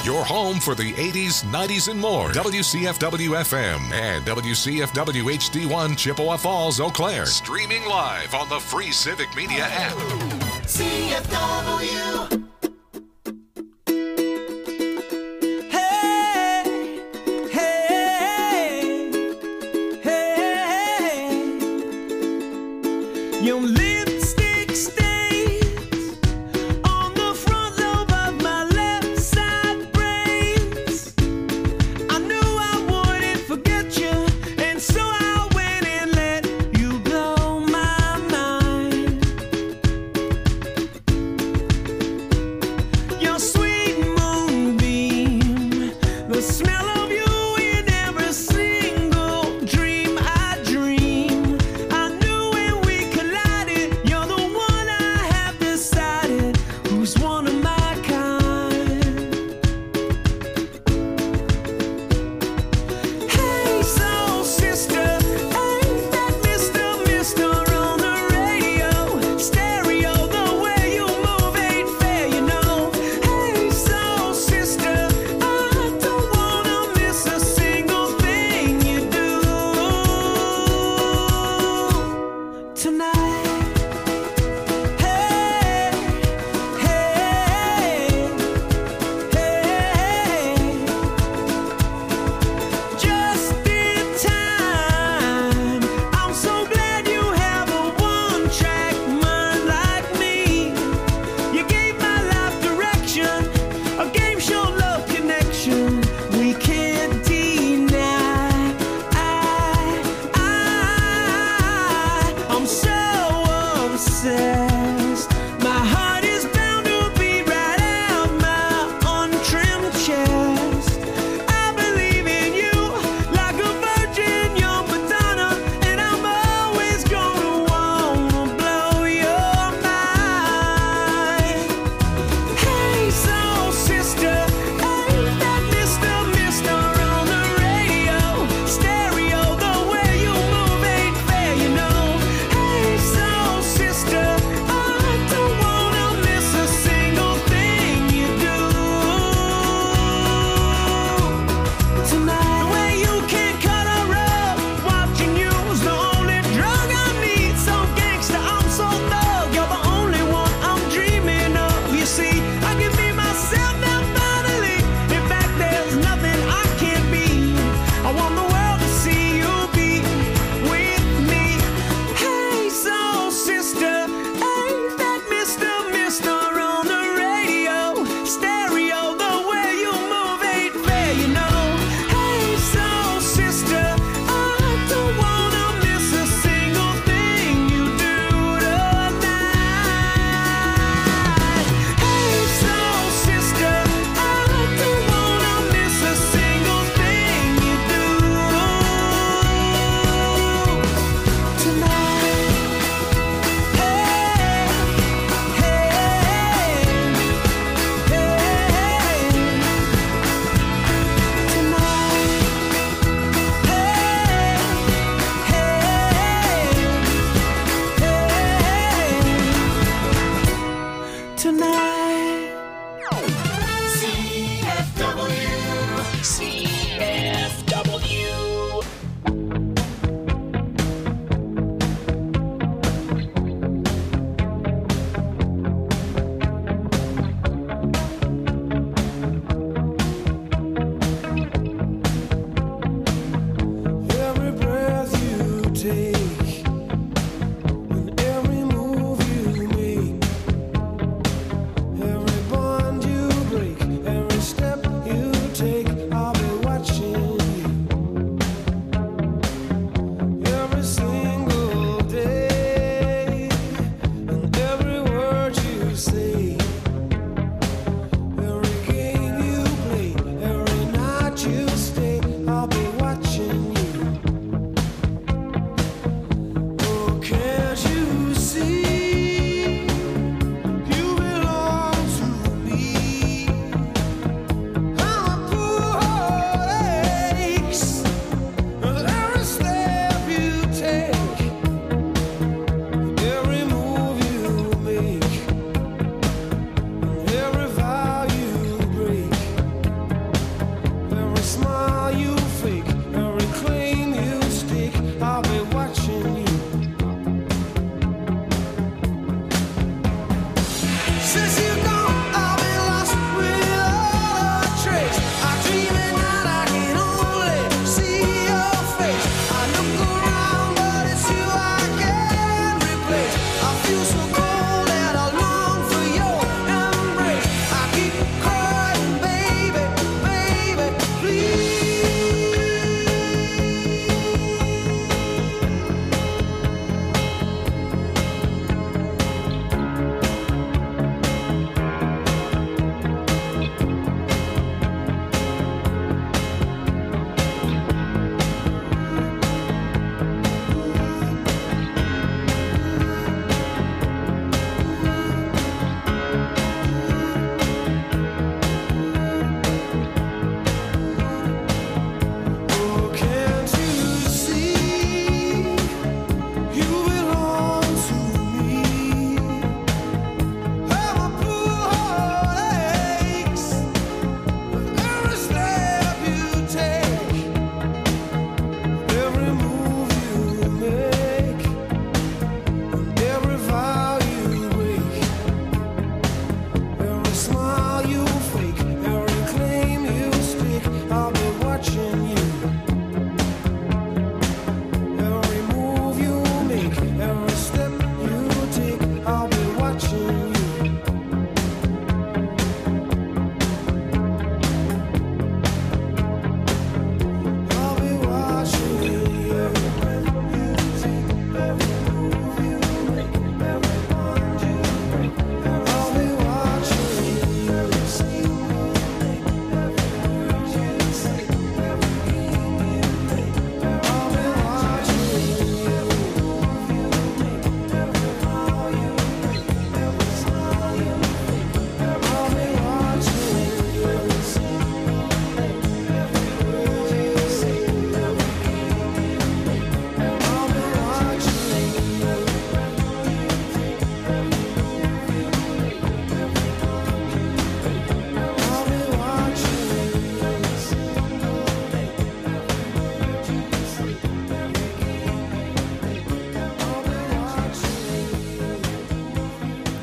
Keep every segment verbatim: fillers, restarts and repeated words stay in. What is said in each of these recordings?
Your home for the eighties, nineties, and more. W C F W F M and W C F W H D one Chippewa Falls, Eau Claire. Streaming live on the free Civic Media app. C F W. Your lipstick stains on the front lobe of my left side brains. I knew I wouldn't forget you, and so I went and let you blow my mind.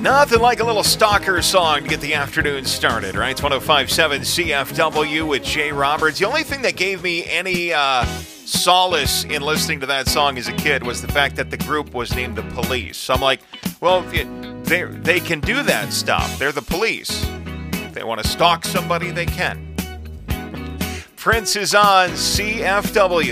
Nothing like a little stalker song to get the afternoon started, right? It's one oh five point seven C F W with Jay Roberts. The only thing that gave me any uh, solace in listening to that song as a kid was the fact that the group was named The Police. So I'm like, well, they they can do that stuff. They're the police. If they want to stalk somebody, they can. Prince is on C F W.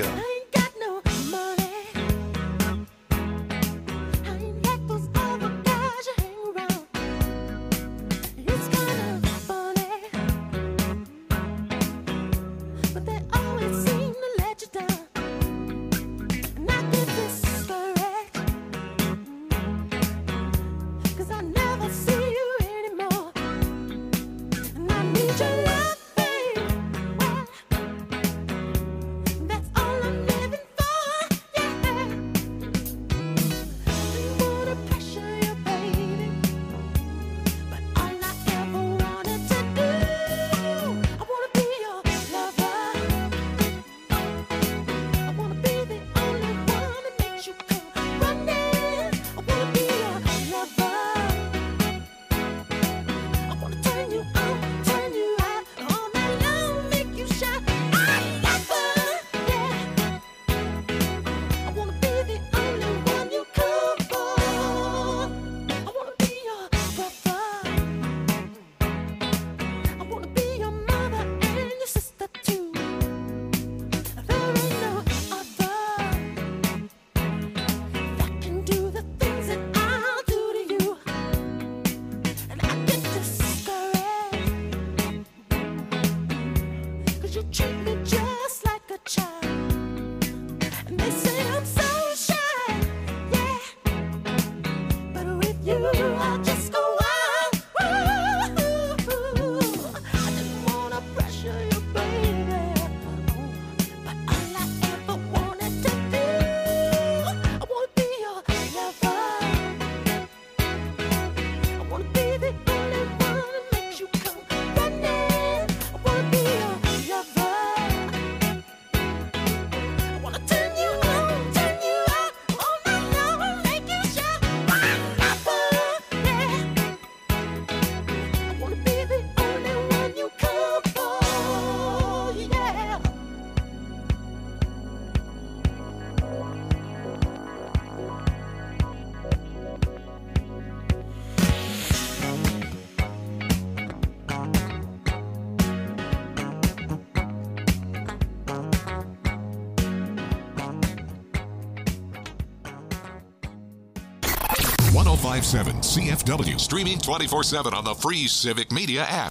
one oh five point seven C F W. Streaming twenty-four seven on the free Civic Media app.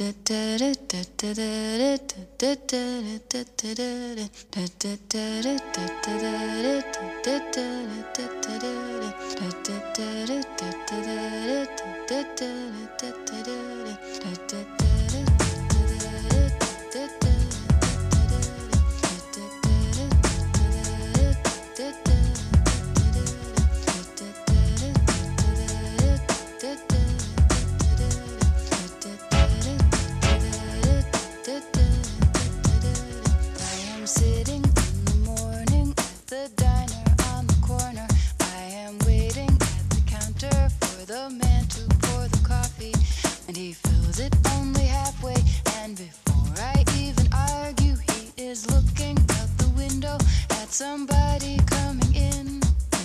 Somebody coming in.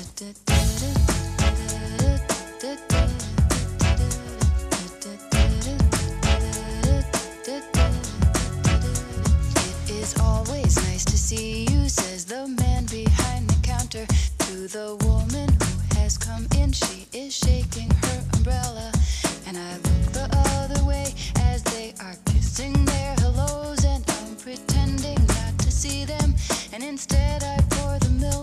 It is always nice to see you, says the man behind the counter to the woman who has come in. She is shaking her umbrella, and I look the other way as they are kissing their hellos, and I'm pretending not to see them, and instead I pour the milk.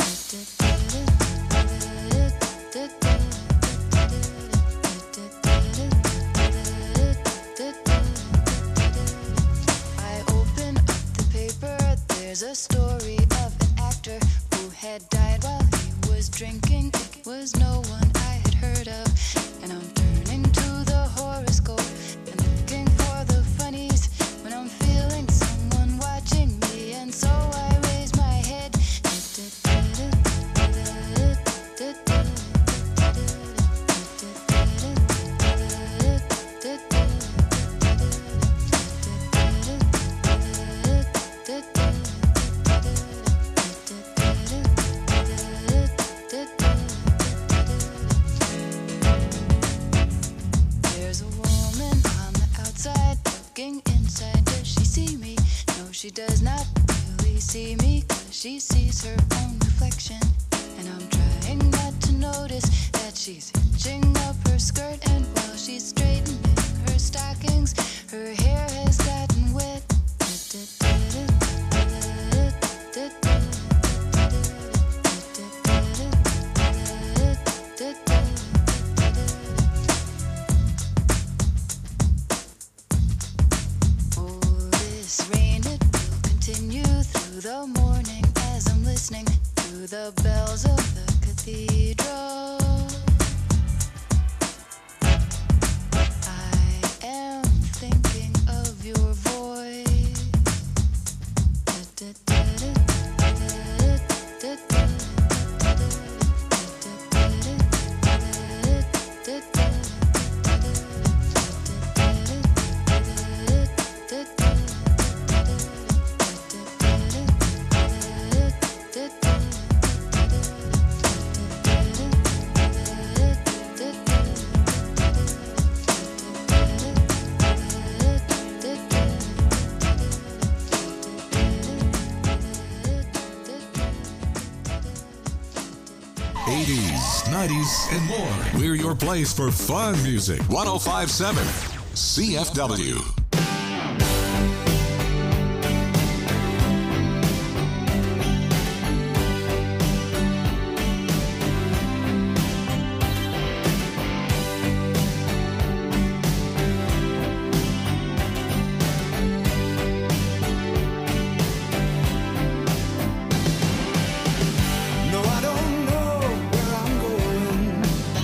I open up the paper, there's a story of an actor who had died while he was she does not really see me, 'cause she sees her own reflection. And I'm trying not to notice that she's hitching up her skirt, and while she's straightening her stockings, her hair has gotten wet. Oh, this rain, it will continue through the morning as I'm listening to the bells of the cathedral. I am thinking of your voice. eighties, nineties, and more. We're your place for fun music. one oh five point seven C F W. No, I don't know where I'm going,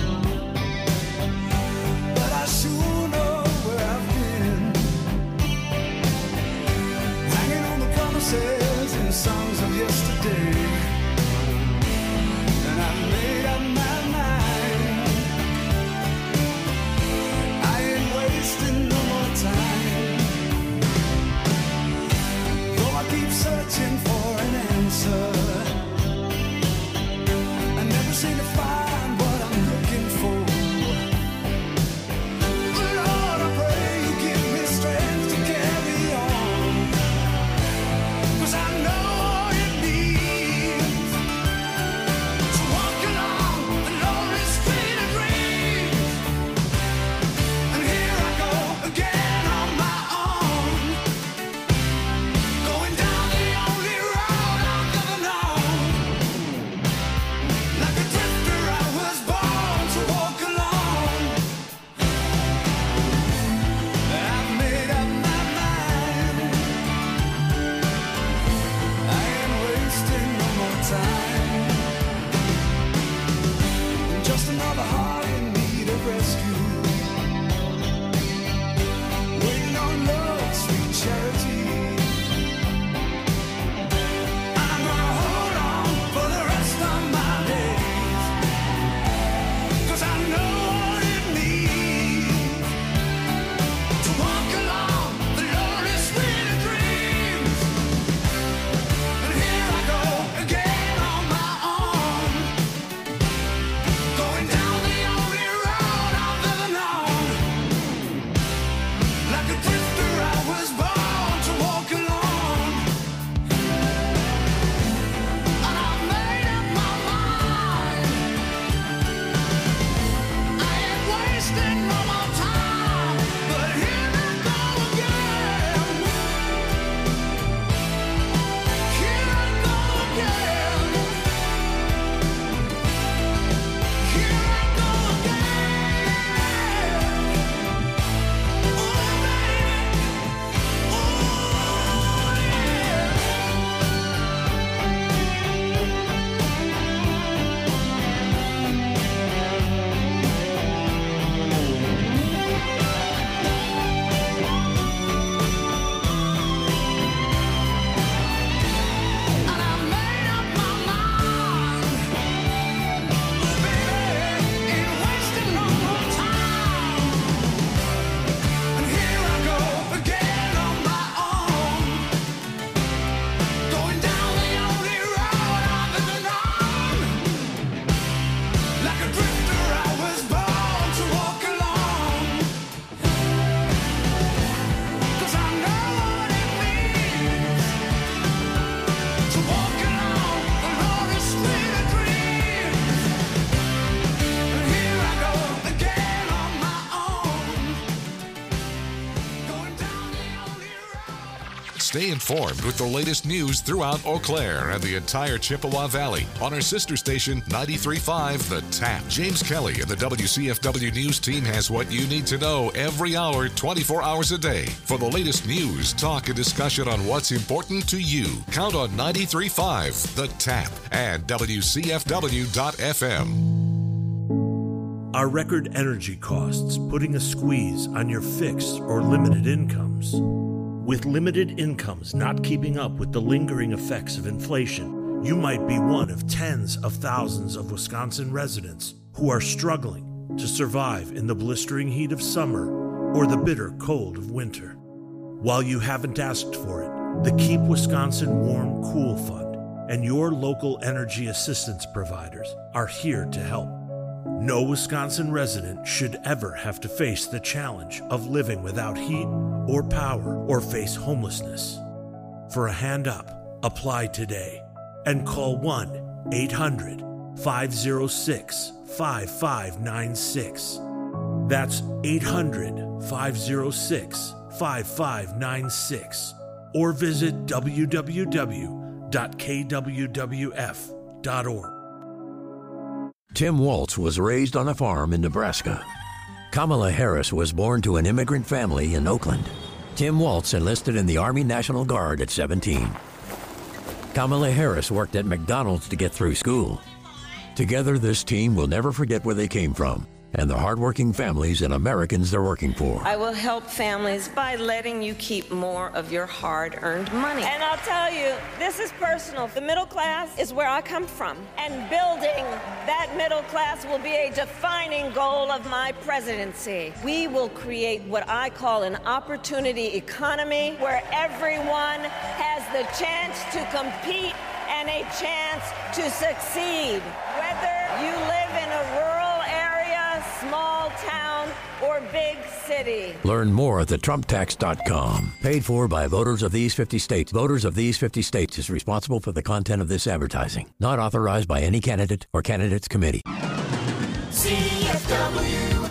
but I sure know where I've been. Hanging on the promises and songs of yesterday, and I've made up my mind. I ain't wasting no more time. Though I keep searching for an answer, I never seem to find what I'm looking for. Lord, I pray you give me strength to carry on, 'cause I know all it needs Stay informed with the latest news throughout Eau Claire and the entire Chippewa Valley on our sister station ninety-three point five The Tap. James Kelly and the W C F W News team has what you need to know every hour, twenty-four hours a day. For the latest news, talk, and discussion on what's important to you, count on ninety-three point five The Tap and W C F W dot F M. Are record energy costs putting a squeeze on your fixed or limited incomes? With limited incomes not keeping up with the lingering effects of inflation, you might be one of tens of thousands of Wisconsin residents who are struggling to survive in the blistering heat of summer or the bitter cold of winter. While you haven't asked for it, the Keep Wisconsin Warm Cool Fund and your local energy assistance providers are here to help. No Wisconsin resident should ever have to face the challenge of living without heat or power or face homelessness. For a hand up, apply today and call one eight hundred five oh six five five nine six. That's eight hundred five oh six five five nine six or visit w w w dot k w w f dot org. Tim Waltz was raised on a farm in Nebraska. Kamala Harris was born to an immigrant family in Oakland. Tim Waltz enlisted in the Army National Guard at seventeen. Kamala Harris worked at McDonald's to get through school. Together, this team will never forget where they came from and the hardworking families and Americans they're working for. I will help families by letting you keep more of your hard-earned money. And I'll tell you, this is personal. The middle class is where I come from, and building that middle class will be a defining goal of my presidency. We will create what I call an opportunity economy where everyone has the chance to compete and a chance to succeed. Whether you live in a rural small town or big city. Learn more at the trump tax dot com. Paid for by voters of these fifty states. Voters of these fifty states is responsible for the content of this advertising. Not authorized by any candidate or candidates committee. C F W.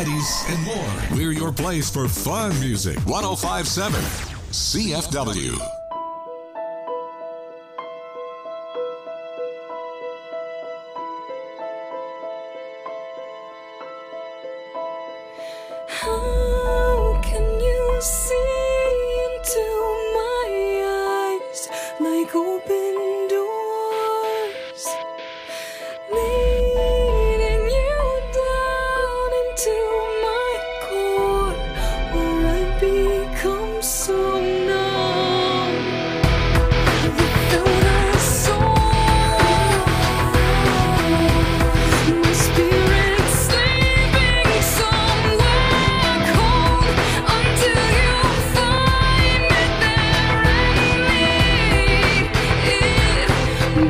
varieties, and more. We're your place for fun music. one oh five point seven C F W. How can you see into my eyes like open doors, leading you down into my core, where I become so numb without a soul. My spirit sleeping somewhere cold until you find it there and lead it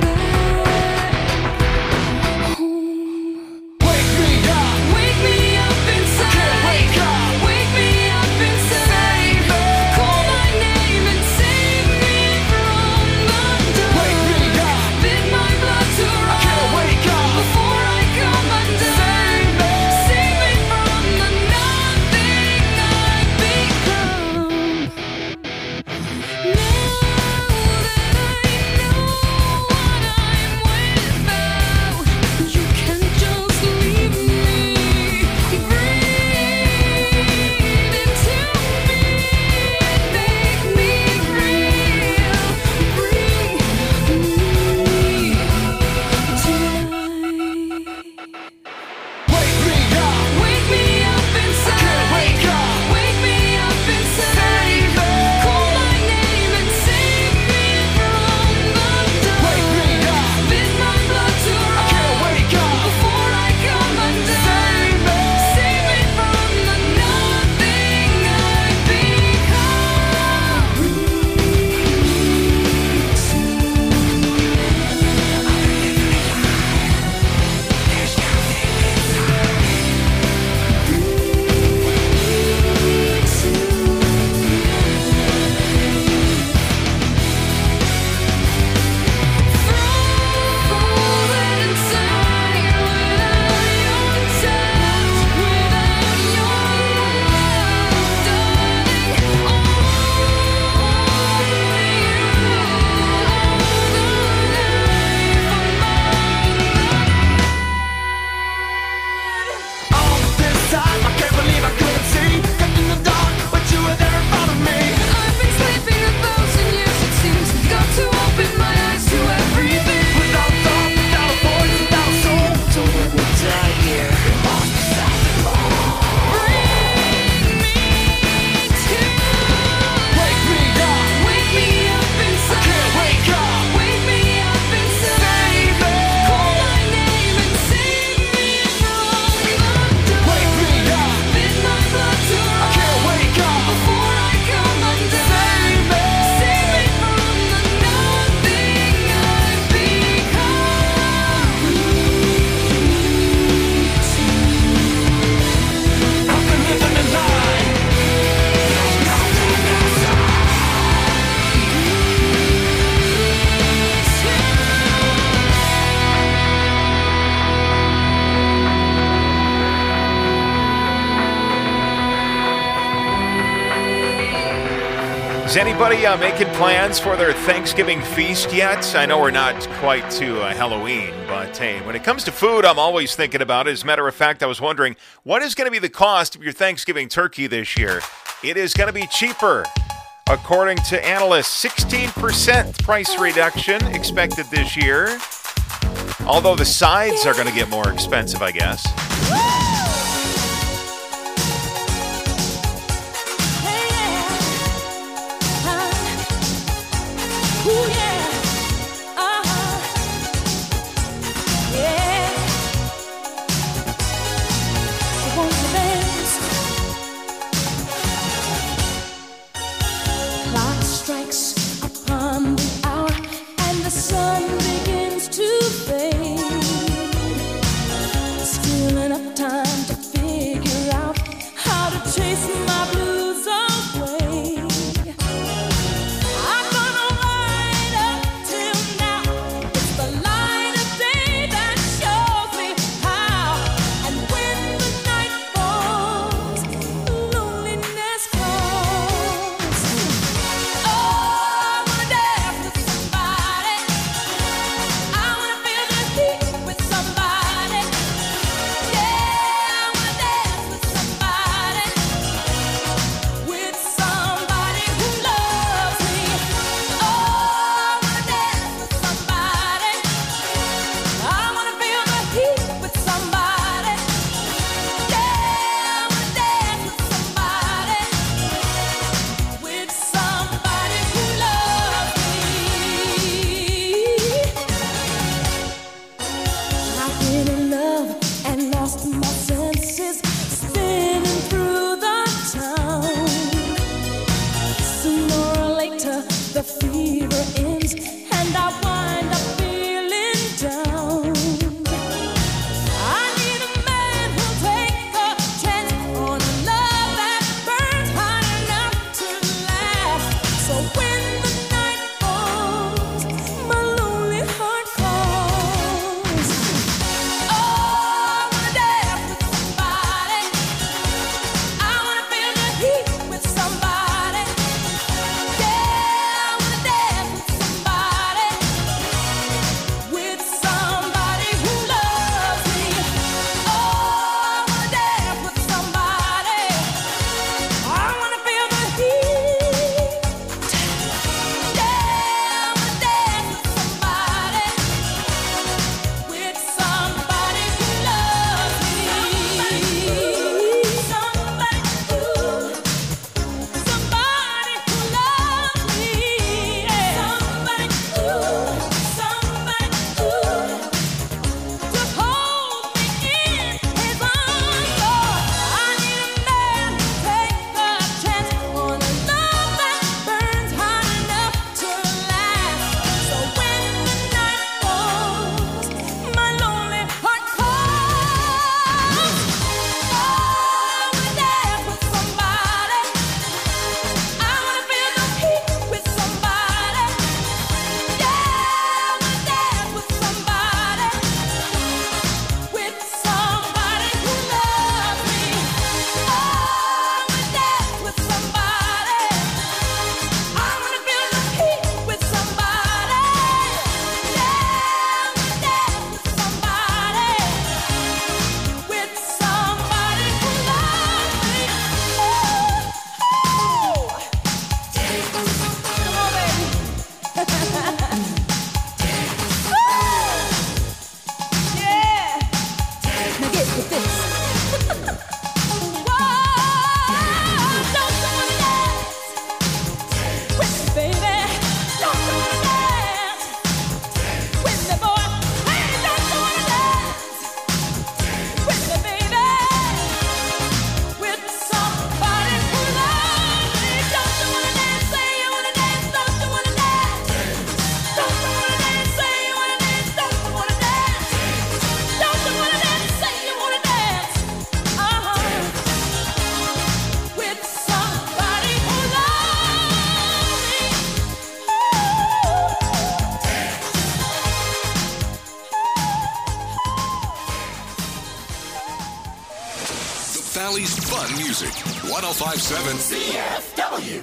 back home. Wake me up, wake me up inside. Can't wake up, wake me up inside. Call my name and save me from the dark. Wake me up, bid my blood to run. Can't wake up before I come undone. Save me from the nothing I've become. Now that I know what I'm without, you can't just leave me. Breathe into me, make me real. Bring me tonight. Wake me up, wake me up inside. Can't wake up, wake me up inside. Call my name and save me from the dark. Wake me up, bid my blood to run. Can't wake up before I come undone. Save me from the nothing I've become. Frozen inside without your touch, without your love, darling. Only you, all this time I can't believe I couldn't see. Kept in the dark, but you were there in front of me. I've been sleeping a thousand years, it seems. Got to open my eyes to everything. Without thought, without a voice, without a soul. So when we die here, it must be something wrong. Bring me to. Wake me up, wake me up inside. Can't wake up, wake me up inside. Save me. Call my name and save me from the dark. Wake me up, bid my blood to run. Can't wake up before I come undone. Save me, save me from the nothing I've become. I've been living a lie. Is anybody uh, making plans for their Thanksgiving feast yet? I know we're not quite to uh, Halloween, but hey, when it comes to food, I'm always thinking about it. As a matter of fact, I was wondering, what is going to be the cost of your Thanksgiving turkey this year? It is going to be cheaper. According to analysts, sixteen percent price reduction expected this year. Although the sides are going to get more expensive, I guess. Clock strikes upon the hour, and the sun begins to fade. Still enough time. music. one oh five point seven C F W.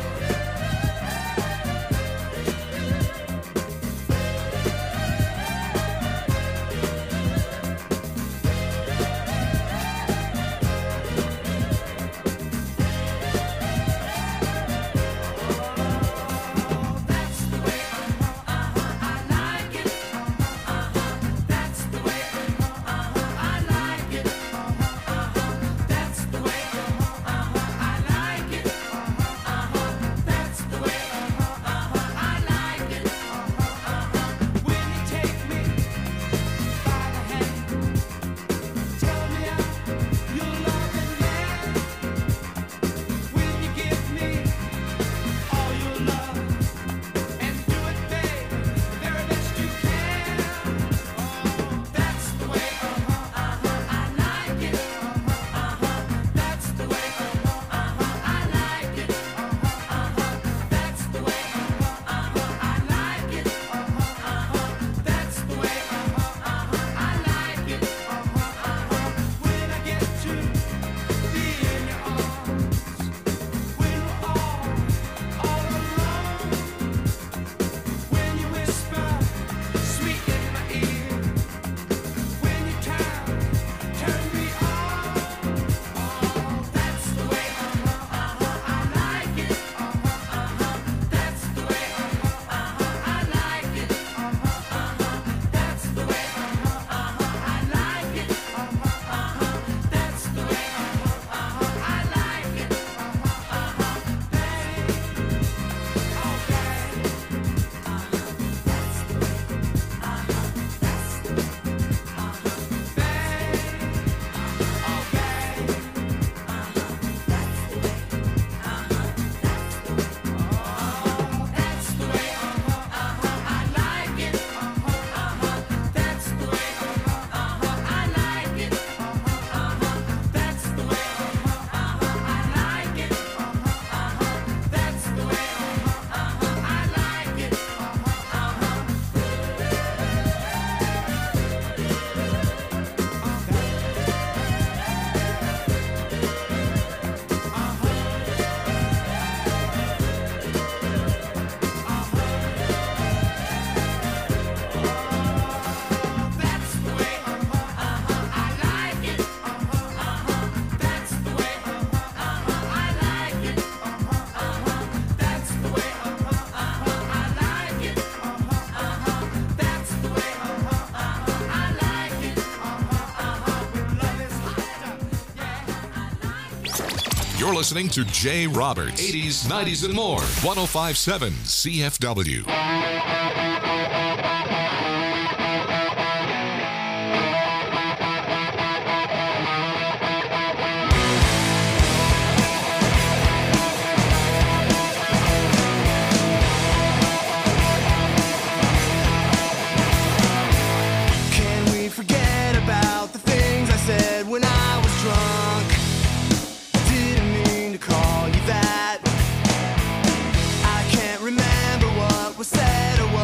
You're listening to Jay Roberts, eighties, nineties, and more. one oh five point seven C F W. Can we forget about the things I said when I was drunk? Didn't mean to call you that. I can't remember what was said or what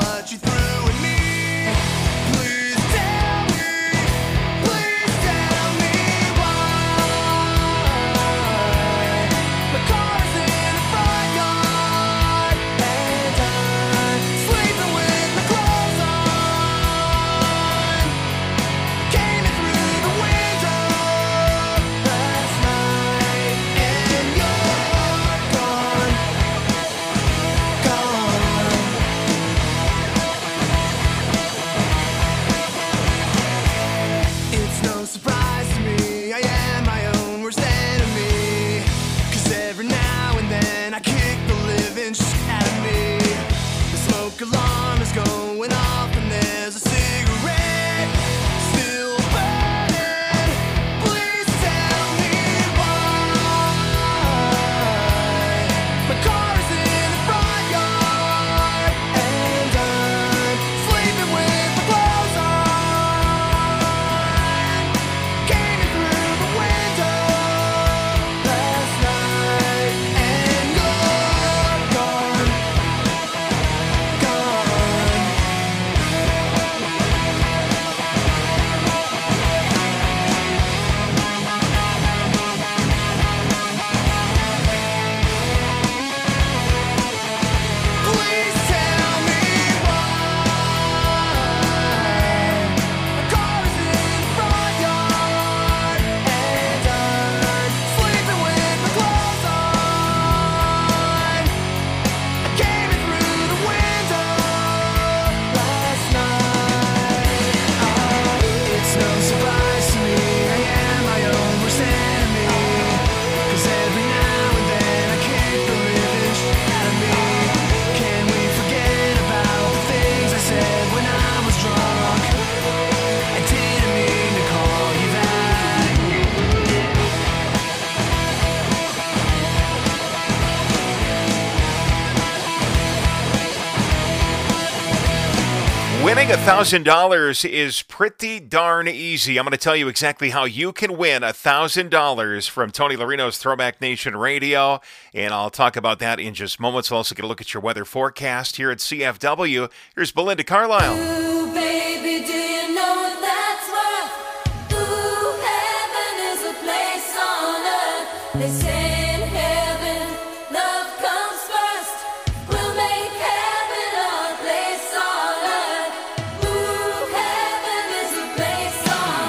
Winning one thousand dollars is pretty darn easy. I'm going to tell you exactly how you can win one thousand dollars from Tony Larino's Throwback Nation Radio, and I'll talk about that in just moments. We'll also get a look at your weather forecast here at C F W. Here's Belinda Carlisle. Ooh, baby, do you know what that's worth? Ooh, heaven is a place on earth. They say in heaven, love comes first. We'll make heaven our place on earth. Ooh, heaven is a place on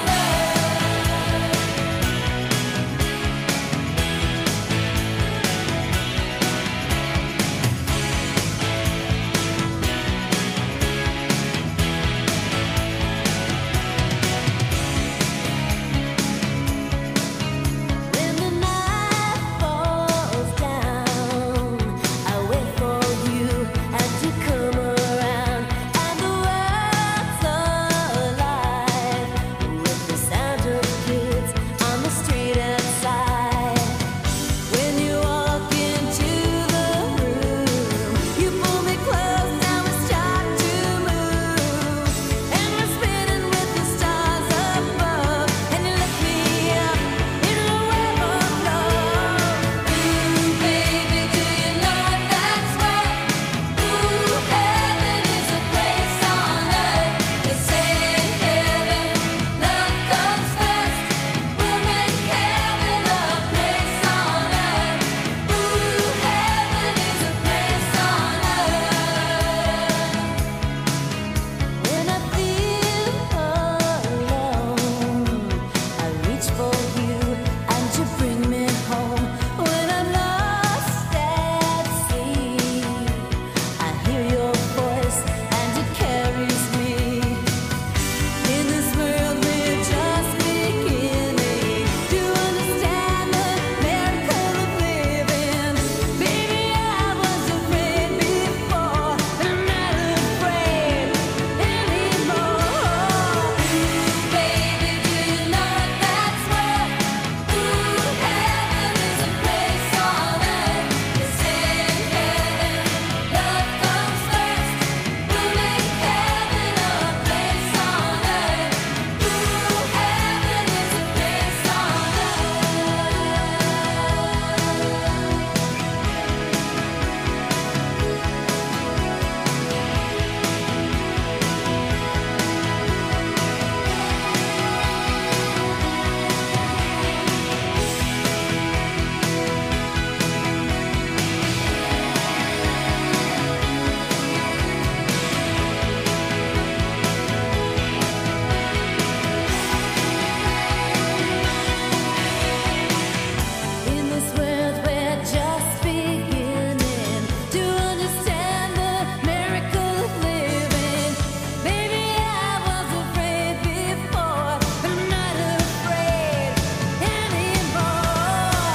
When the night falls down, I wait for you and you come around, and the world's alive with the sound of kids on the street outside. When you walk into the room, you pull me close and we start to move, and we're spinning with the stars above, and you lift me up in a web of love. Ooh, baby, do you know what that's worth? Ooh, heaven is a place on earth. They say in heaven, love comes first. We'll make heaven a place on earth. Ooh, heaven is a place on earth. When I feel alone, I reach for you and you bring me home. When I'm lost at sea, I hear your voice and it carries me. In this world we're just beginning to understand the miracle of living. Baby, I was afraid before, but I'm not afraid anymore. Ooh, baby, do you know what that's worth? Ooh, heaven is a place on earth. They say in heaven, love comes first. We'll make heaven a place on earth. Ooh, heaven is a place on In this world we're just beginning to understand the miracle of living. Baby, I was afraid before, but I'm not afraid anymore.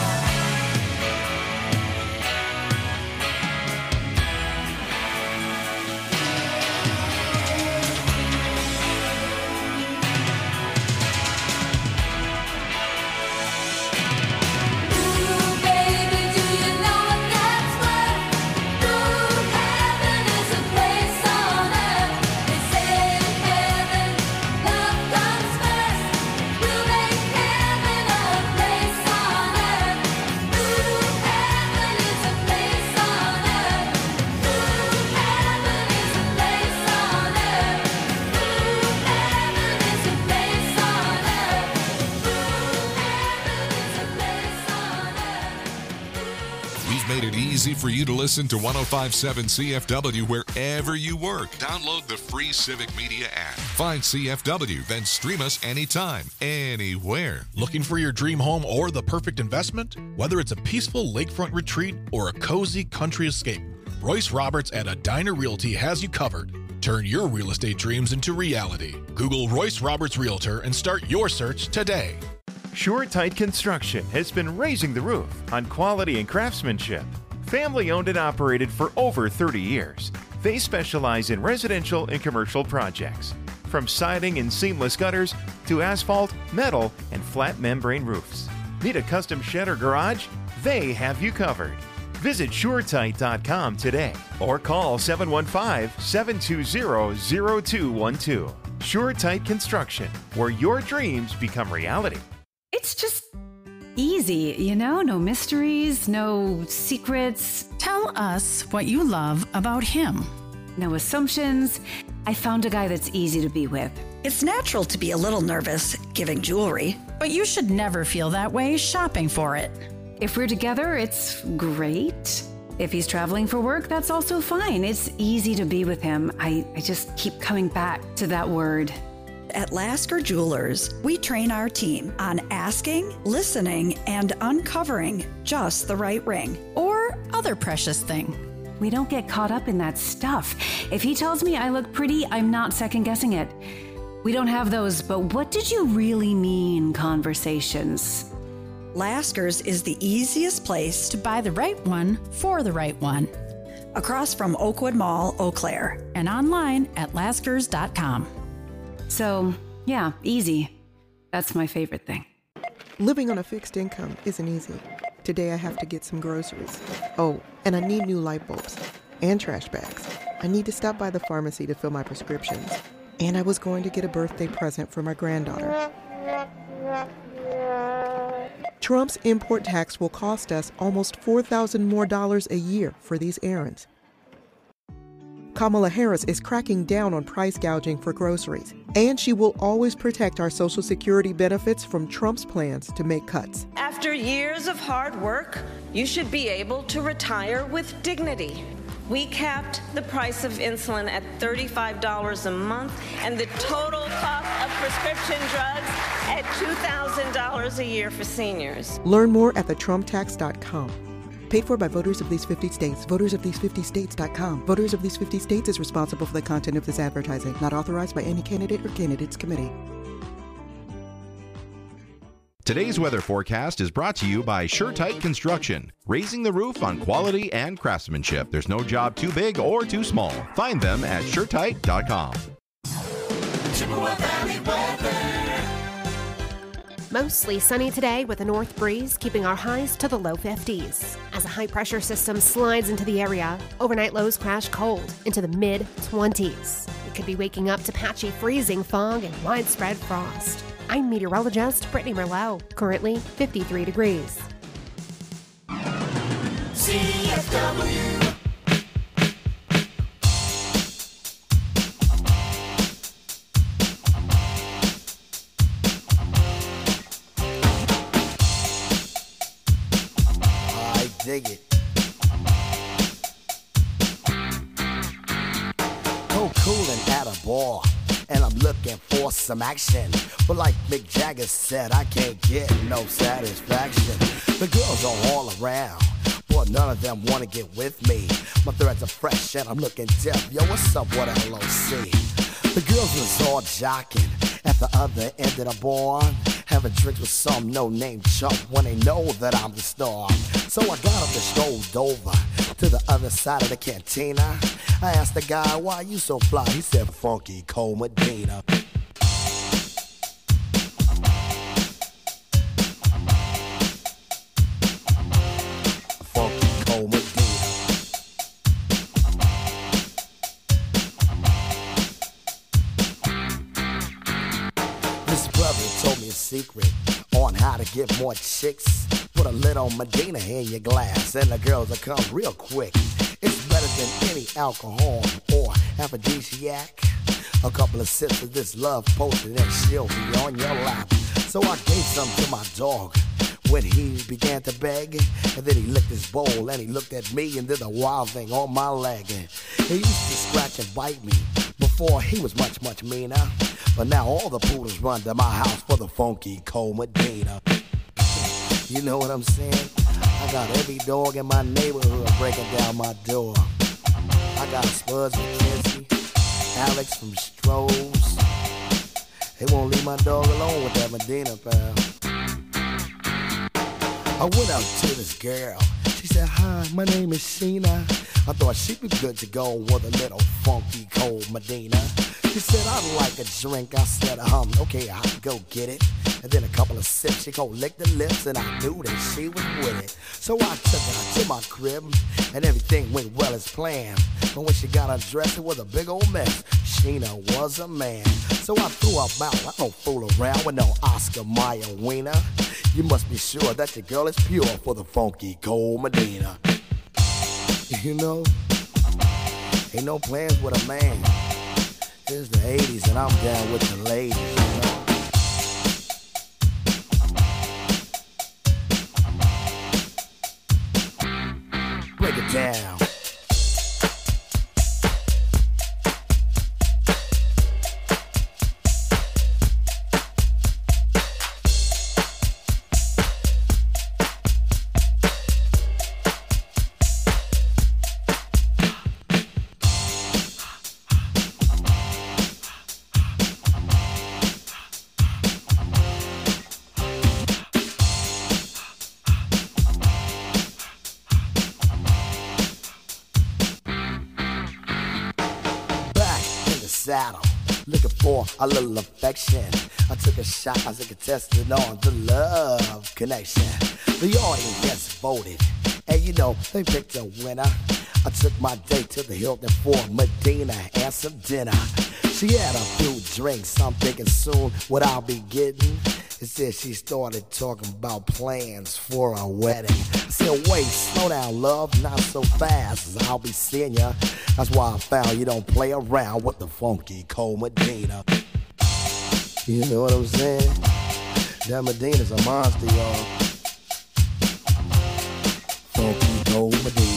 Ooh, baby, do you know what that's worth? Ooh, heaven is a place on earth. They say in heaven, love comes first. We'll make heaven a place on earth. Ooh, heaven is a place on earth. Ooh, heaven is a place on earth. Ooh, heaven is a place on earth. Ooh, heaven is a place on earth. We've made it easy for you to listen to one oh five point seven C F W wherever you work. Download the free Civic Media app. Find C F W, then stream us anytime, anywhere. Looking for your dream home or the perfect investment? Whether it's a peaceful lakefront retreat or a cozy country escape, Royce Roberts at Edina Realty has you covered. Turn your real estate dreams into reality. Google Royce Roberts Realtor and start your search today. Sure Tight Construction has been raising the roof on quality and craftsmanship. Family owned and operated for over thirty years. They specialize in residential and commercial projects, from siding and seamless gutters to asphalt, metal, and flat membrane roofs. Need a custom shed or garage? They have you covered. Visit SureTight dot com today or call seven one five, seven two zero, zero two one two. SureTight Construction, where your dreams become reality. It's just easy, you know? No mysteries, no secrets. Tell us what you love about him. No assumptions. I found a guy that's easy to be with. It's natural to be a little nervous giving jewelry. But you should never feel that way shopping for it. If we're together, it's great. If he's traveling for work, that's also fine. It's easy to be with him. I, I just keep coming back to that word. At Lasker Jewelers, we train our team on asking, listening, and uncovering just the right ring. Or other precious thing. We don't get caught up in that stuff. If he tells me I look pretty, I'm not second guessing it. We don't have those, but what did you really mean conversations. Lasker's is the easiest place to buy the right one for the right one. Across from Oakwood Mall, Eau Claire. And online at laskers dot com. So, yeah, easy. That's my favorite thing. Living on a fixed income isn't easy. Today I have to get some groceries. Oh, and I need new light bulbs and trash bags. I need to stop by the pharmacy to fill my prescriptions. And I was going to get a birthday present for my granddaughter. Trump's import tax will cost us almost four thousand dollars more dollars a year for these errands. Kamala Harris is cracking down on price gouging for groceries, and she will always protect our Social Security benefits from Trump's plans to make cuts. After years of hard work, you should be able to retire with dignity. We capped the price of insulin at thirty-five dollars a month and the total cost of prescription drugs at two thousand dollars a year for seniors. Learn more at the trump tax dot com. Paid for by voters of these fifty states. voters of these fifty states dot com. Voters of these fifty states is responsible for the content of this advertising. Not authorized by any candidate or candidates committee. Today's weather forecast is brought to you by SureTight Construction, raising the roof on quality and craftsmanship. There's no job too big or too small. Find them at sure tight dot com. Chippewa Valley weather. Mostly sunny today with a north breeze, keeping our highs to the low fifties. As a high-pressure system slides into the area, overnight lows crash cold into the mid twenties. We could be waking up to patchy freezing fog and widespread frost. I'm meteorologist Brittany Merlot, currently fifty-three degrees. C F W. I dig it. Go coolin' at a bar, and I'm looking for some action. But like Mick Jagger said, I can't get no satisfaction. The girls are all around, but none of them wanna get with me. My threads are fresh and I'm looking deaf. Yo, what's up with L O C? The girls was all jocking at the other end of the bar, having drinks with some no-name chump when they know that I'm the star. So I got up and strolled over to the other side of the cantina. I asked the guy, why you so fly? He said, Funky Cole Medina. Funky Cole Medina. This brother told me a secret on how to get more chicks. Put a little Medina in your glass and the girls will come real quick. It's better than any alcohol or aphrodisiac. A couple of sips of this love potion and she'll be on your lap. So I gave some to my dog when he began to beg. And then he licked his bowl and he looked at me and did a wild thing on my leg. He used to scratch and bite me before he was much, much meaner. But now all the poodles run to my house for the Funky Cole Medina. You know what I'm saying? I got every dog in my neighborhood breaking down my door. I got Spuds from Kinsey, Alex from Strohs. They won't leave my dog alone with that Medina, pal. I went out to this girl. She said, hi, my name is Sheena. I thought she'd be good to go with a little Funky Cole Medina. She said, I'd like a drink. I said, um, okay, I'll go get it. And then a couple of sips, she gon' lick the lips, and I knew that she was with it. So I took her to my crib, and everything went well as planned. But when she got undressed, it was a big old mess. Sheena was a man. So I threw her out. I don't fool around with no Oscar Mayer wiener. You must be sure that your girl is pure for the funky cold Medina. You know, ain't no plans with a man. It's the eighties and I'm down with the ladies, you know. Break it down. Saddle, looking for a little affection. I took a shot as a contestant on the love connection. The audience just voted, and you know they picked a winner. I took my date to the Hilton for Medina and some dinner. She had a few drinks, I'm thinking soon what I'll be getting. Instead she started talking about plans for a wedding. I said, wait, slow down, love, not so fast, I'll be seeing ya. That's why I found you don't play around with the funky cold Medina. You know what I'm saying? That Medina's a monster, y'all. Funky cold Medina.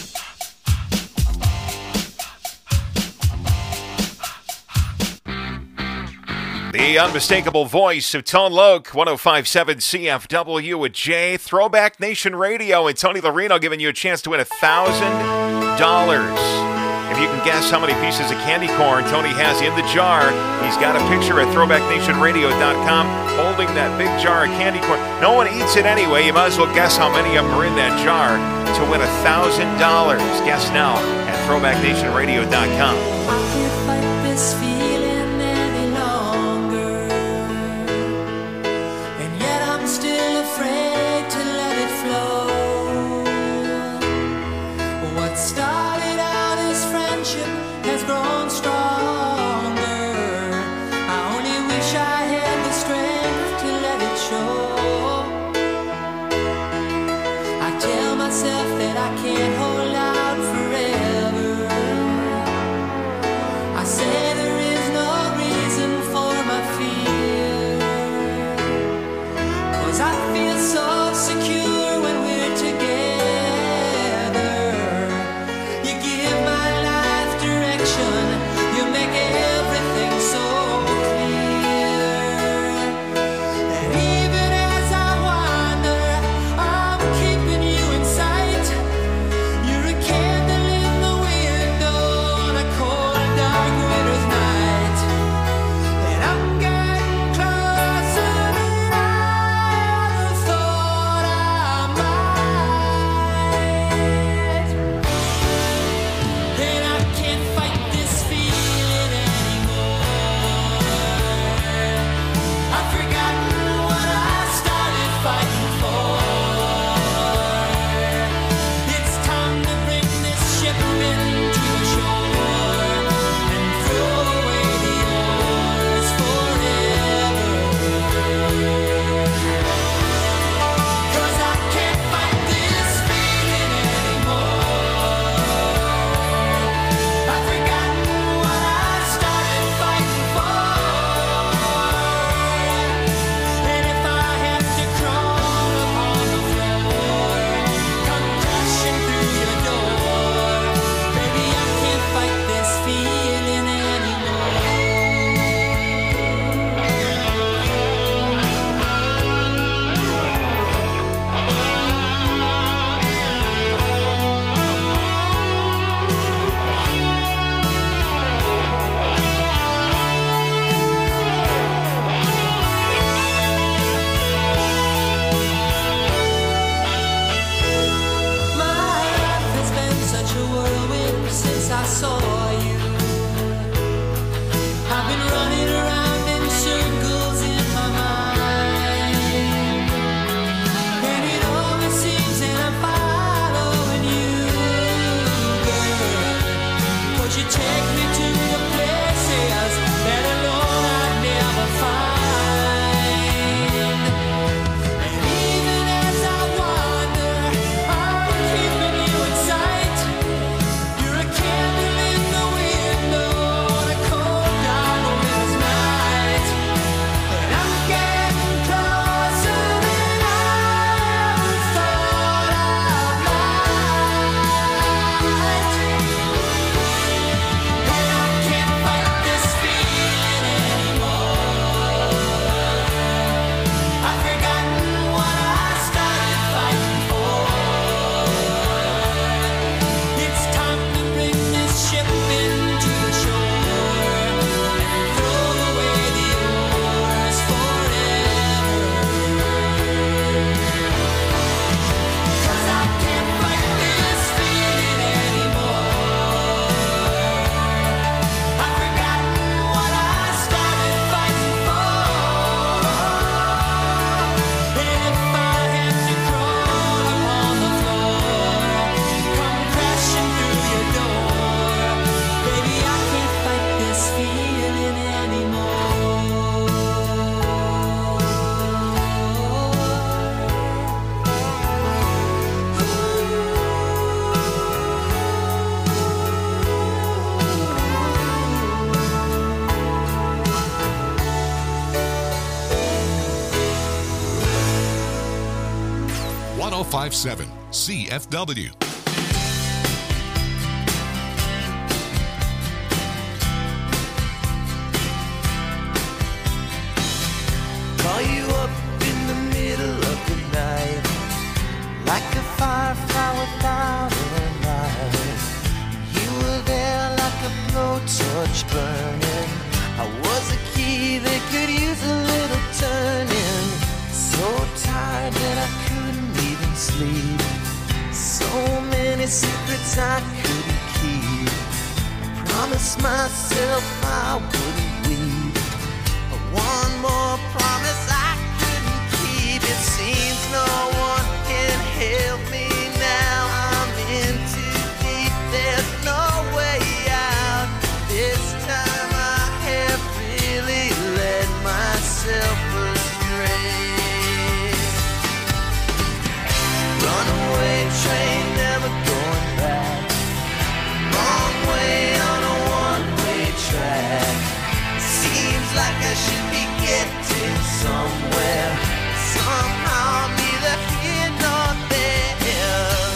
The unmistakable voice of Tone Loc, one oh five point seven C F W with Jay. Throwback Nation Radio and Tony Larino giving you a chance to win one thousand dollars. If you can guess how many pieces of candy corn Tony has in the jar, he's got a picture at throwback nation radio dot com holding that big jar of candy corn. No one eats it anyway. You might as well guess how many of them are in that jar to win one thousand dollars. Guess now at throwback nation radio dot com. I can't fight this feeling any longer, and yet I'm still afraid to let it flow. What started out as friendship has grown stronger. I only wish I had the strength to let it show. I tell myself that I can't hold out forever. I say there is no reason for my fear, 'cause I feel so secure when we're together. You give my life direction, you make everything so clear. And even as I wander, I'm keeping you in sight. You're a candle in the window on a cold, dark winter's night. And I'm getting closer than I ever thought I might. And I can't fight this feeling anymore. I've forgotten what I started fighting for. It's time to bring this ship into the shore and throw away the oars forever. 'Cause I can't fight this feeling anymore. I've forgotten what I started fighting for. And if I have to crawl upon the floor, come crashing through your door, baby, I can't fight this feeling anymore. My life has been such a whirlwind since I saw you. I five seven C F W. Call you up in the middle of the night, like a firefly without a light. You were there like a blowtorch burning. I was a key that could use a little turning. So tired that I couldn't even sleep. So many secrets I couldn't keep. I promised myself I wouldn't weep. One more promise I couldn't keep. It seems no one can help me now. I'm in too deep. There's no way out. This time I have really led myself astray. Runaway train, never going back. Wrong way on a one-way track. Seems like I should be getting somewhere. Somehow I'm neither here nor there.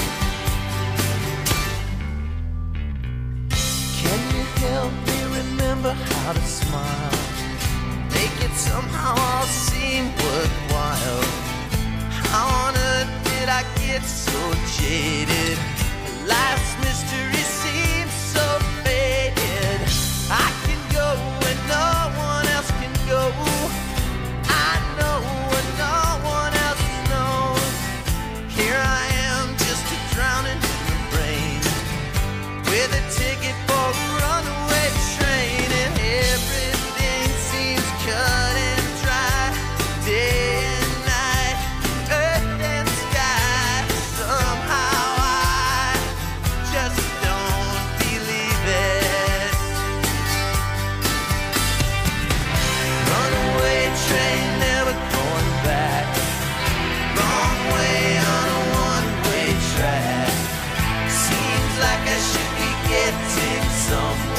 Can you help me remember how to smile? Make it somehow all seem worthwhile. How on earth did I get so jaded? Life's mystery seems so faded. I can go when no one else can go. I know when no one else knows. Here I am, just a drowning in the rain, with a ticket for a runaway train, and everything seems cut and dry. Day and night, earth and sky. Somehow I just don't believe it. Runaway train, never going back. Wrong way on a one-way track. Seems like I should be getting somewhere.